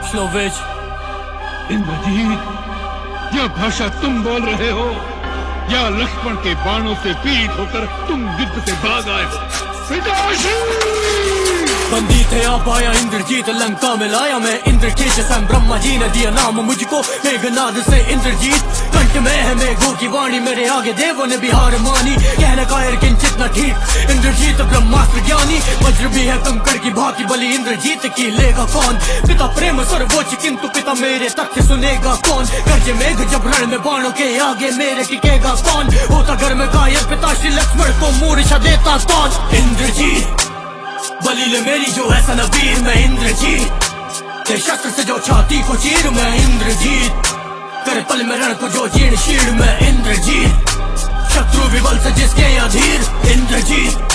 Alexnovich। Indrajit, यह भाषा तुम बोल रहे हो या लक्ष्मण के बाणों से पीड़ित होकर तुम युद्ध से भाग आए हो? बंदी थे आप आया इंद्रजीत, लंका में लाया मैं इंद्रकेश। स्वयं ब्रह्मा जी ने दिया नाम मुझको मेघनाद से इंद्रजीत। कंठ में है मेघों की वाणी, मेरे आगे देवों ने भी हार मानी। कहना कायर किंचित न ठीक, इंद्रजीत ब्रह्मास्त्र ज्ञानी। वज्र भी है कंकड़ की भांति, बलि इंद्रजीत की लेगा कौन? पिता प्रेम सर्वोच्च, किंतु पिता मेरे तथ्य सुनेगा कौन? गर्जे मेघ जब रण में बाणों के आगे मेरे टिकेगा कौन? होता घर में कायर पिता श्री लक्ष्मण को मूर्छा देता कौन? इंद्रजीत बलि ले मेरी जो है सनवीर, मैं इंद्रजीत। ते शस्त्र से जो छाती को चीर, मैं इंद्रजीत। कर पल में रण को जो जीर्ण शीर्ण, मैं इंद्रजीत। शत्रु विबल से जिसके अधीर, इंद्रजीत।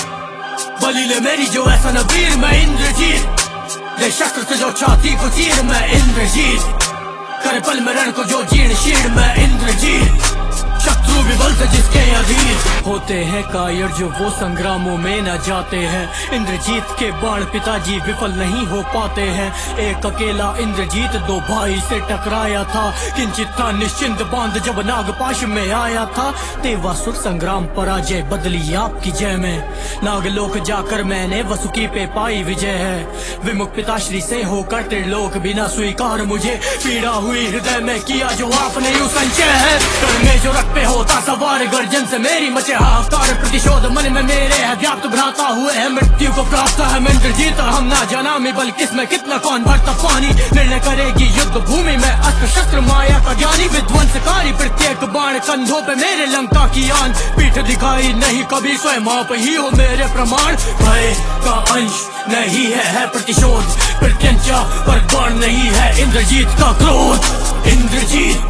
बलि ले मेरी जो है सनवीर, मैं इंद्रजीत। ते शस्त्र से जो छाती को चीर, मैं इंद्रजीत। कर पल में रण को जो जीर्ण शीर्ण, मैं इंद्रजीत। शत्रु विबल से जिसके अधीर। होते हैं कायर जो वो संग्रामों में न जाते हैं, इंद्रजीत के बाण पिताजी विफल नहीं हो पाते हैं। एक अकेला इंद्रजीत दो भाई से टकराया था, किंचित था निश्चिंत बांध जब नागपाश में आया था। देवासुर संग्राम पराजय बदली आपकी जय में, नागलोक जाकर मैंने वसुकी पे पाई विजय है। विमुख पिताश्री से होकर त्रिलोक बिना स्वीकार मुझे, पीड़ा हुई हृदय में किया जो आपने यूं संचय है। में जो रख पे होता सवार, गर्जन से मेरी मचे हाहाकार। प्रतिशोध मन में मेरे है व्याप्त, भ्राता हुए है मृत्यु को प्राप्त है। मैं इंद्रजीत हम ना जाना में, बल किसमें कितना कौन भरता पानी। निर्णय करेगी युद्ध भूमि में अस्त्र शस्त्र माया का ज्ञानी। विध्वंसकारी प्रत्येक बाण कंधों पे मेरे लंका की आन। पीठ दिखाई नहीं कभी, स्वयं आप ही हो मेरे प्रमाण। भय का अंश नहीं है प्रतिशोध, प्रत्यंचा पर बाण नहीं है इंद्रजीत का क्रोध। इंद्रजीत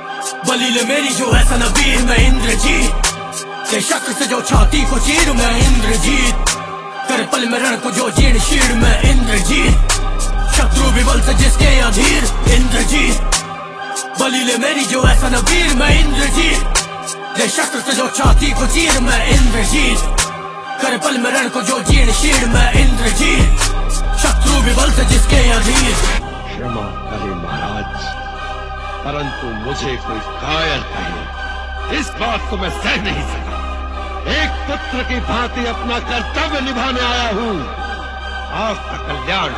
बलि ले मेरी जो है सनवीर, मैं इंद्रजीत। ते शस्त्र से जो छाती को चीर, मैं इंद्रजीत। कर पल में रण को जो जीर्ण शीर्ण, मैं इंद्रजीत। शत्रु विबल से जिसके अधीर, इंद्रजीत। बलि ले मेरी जो है सनवीर, मैं इंद्रजीत। ते शस्त्र से जो छाती को चीर, मैं इंद्रजीत। कर पल में रण को जो जीर्ण शीर्ण, मैं इंद्रजीत। शत्रु विबल से जिसके अधीर। क्षमा करे महाराज, परंतु मुझे कोई कायर कहे, इस बात को मैं सह नहीं सका। एक पुत्र की भांति अपना कर्तव्य निभाने आया हूँ, आपका कल्याण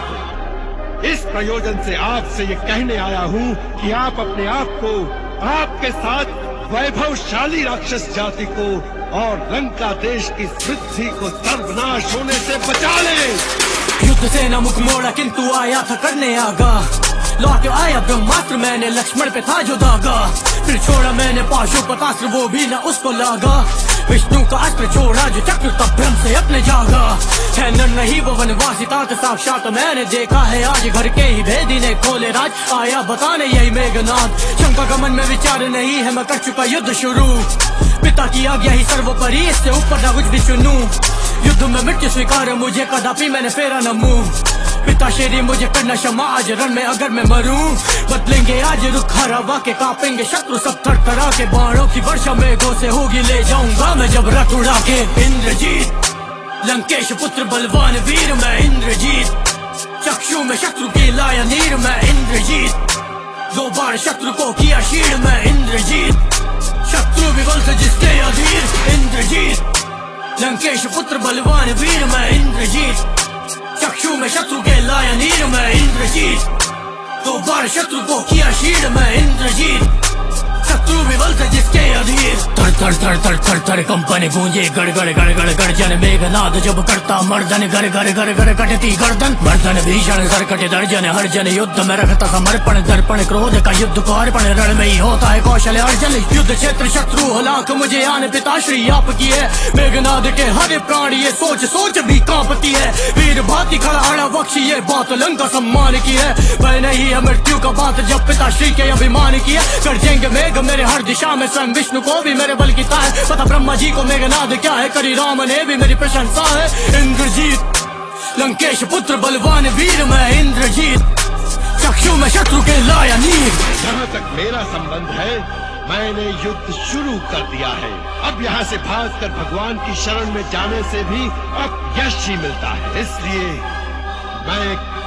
हो। इस प्रयोजन से आपसे ये कहने आया हूँ कि आप अपने आप को, आपके साथ वैभवशाली राक्षस जाति को और लंका देश की समृद्धि को सर्वनाश होने से बचा लें। युद्ध से न मुख मोड़ा, किंतु आया था करने आगा। लौट आया ब्रह्मास्त्र, मैंने लक्ष्मण पे था जो दागा। फिर छोड़ा मैंने पाशुपतास्त्र, वो भी न उसको लागा। विष्णु का अस्त्र छोड़ा जो चक्र, तब ब्रह्म से अपने जागा। है नर नहीं वो वनवासी तात, साक्षात मैंने देखा है आज। घर के ही भेदी ने खोले राज, आया बताने यही मेघनाद। शंका का मन में विचार नहीं है, मैं कर चुका युद्ध शुरू। पिता की आज्ञा ही सर्वोपरि, इससे ऊपर न कुछ भी सुनूं। युद्ध में मृत्यु स्वीकार मुझे, कदापि मैंने फेरा न मुंह। पिता शेरी मुझे करना क्षमा, आज रण में अगर मैं मरूं। बदलेंगे आज रुख हवा के, कांपेंगे शत्रु सब थरथरा के। बाणों की वर्षा मेघों से होगी, ले जाऊंगा मैं जब रथ उड़ा के। इंद्रजीत लंकेश पुत्र बलवान वीर, मैं इंद्रजीत। चक्षु में शत्रु की लाया नीर, मैं इंद्रजीत। दो बार शत्रु को किया शीर्ण, मैं इंद्रजीत। शत्रु विबल से जिसके अधीर, इंद्रजीत। लंकेश पुत्र बलवान वीर, मैं इंद्रजीत। चक्षु में शत्रु के लाया नीर, मैं इंद्रजीत। दो बार शत्रु को किया शीर्ण, मैं इंद्रजीत। शत्रु विबल से जिसके अधीर। थर थर थर थर थर थर कंपन गूंजे, गड़ गड़ गड़ गड़ गर्जन मेघनाद जब करता मर्दन। घर घर घर घर कटती गर्दन, मर्दन भीषण सर कटे दर्जन। हर जन युद्ध में रखता समर्पण, दर्पण क्रोध का युद्ध को अर्पण। रण में ही होता है कौशल अर्जन, युद्ध क्षेत्र शत्रु हो लाख। मुझे आन पिताश्री आपकी है, मेघनाद के हर प्राणी ये सोच सोच भी कांपती है। वीर भांति खड़ा अड़ा बख्शी, ये बात लंका सम्मान की है। वह नहीं है मृत्यु का बात, जब पिताश्री के अभिमान की है। गरजेंगे मेघ मेरे हर दिशा में, स्वयं विष्णु को भी मेरे बल की है। पता ब्रह्मा जी को मेघनाद क्या है, करी राम ने भी मेरी प्रशंसा है। इंद्रजीत लंकेश पुत्र बलवान वीर, मैं इंद्रजीत। चक्षु में शत्रु के लाया नीर। जहाँ तक मेरा संबंध है, मैंने युद्ध शुरू कर दिया है। अब यहाँ से भागकर भगवान की शरण में जाने से भी अब यश ही मिलता है। इसलिए मैं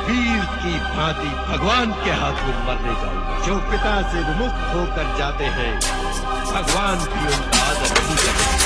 वीर की भांति भगवान के हाथ में मरने जाऊंगा। जो पिता से विमुक्त होकर जाते हैं, भगवान भी उनका आदर नहीं करते।